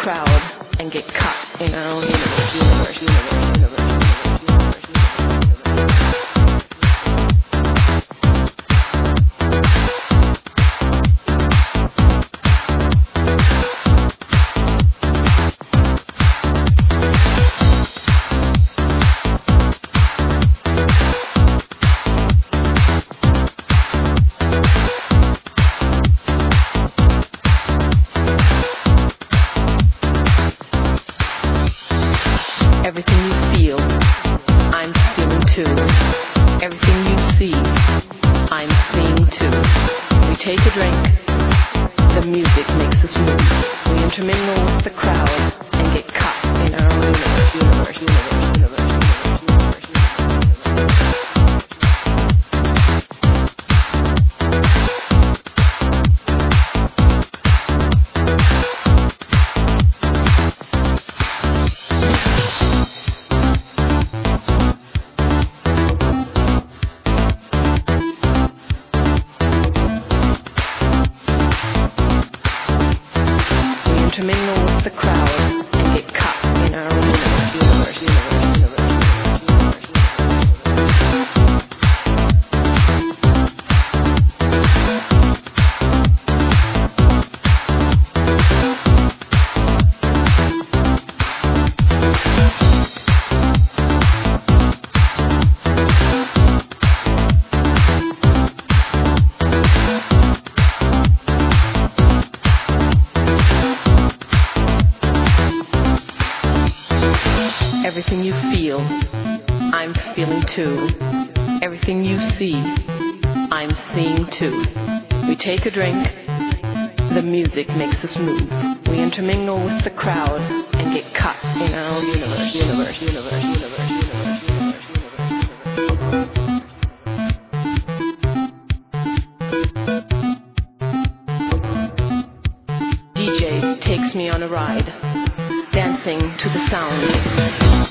crowd and get caught in our own universe. Everything you feel, I'm feeling too. Everything you see, I'm seeing too. We take a drink, the music makes us move. We intermingle with the crowd and get caught in our own universe. Intermingle with the crowd and get caught in our own universe. Everything you feel, I'm feeling too. Everything you see, I'm seeing too. We take a drink, the music makes us move. We intermingle with the crowd and get caught in our own universe. DJ takes me on a ride, dancing to the sound.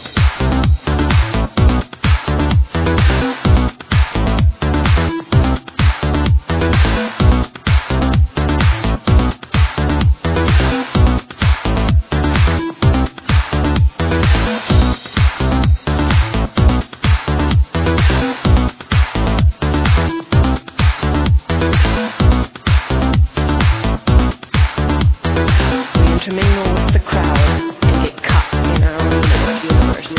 Intermingle with the crowd and get caught in our own universe.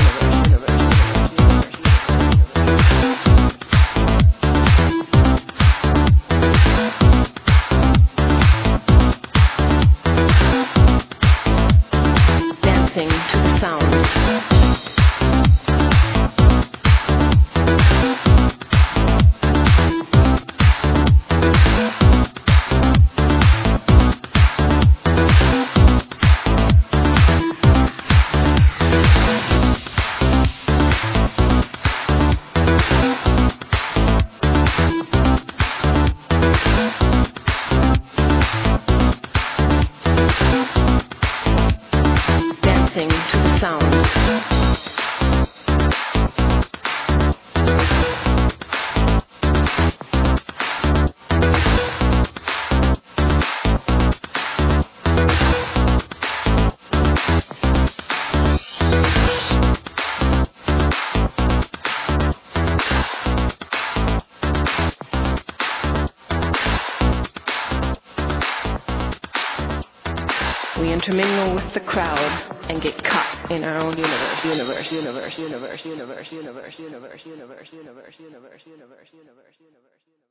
Dancing to the sound. Dancing to the sound. We intermingle with the crowd and get caught in our own universe.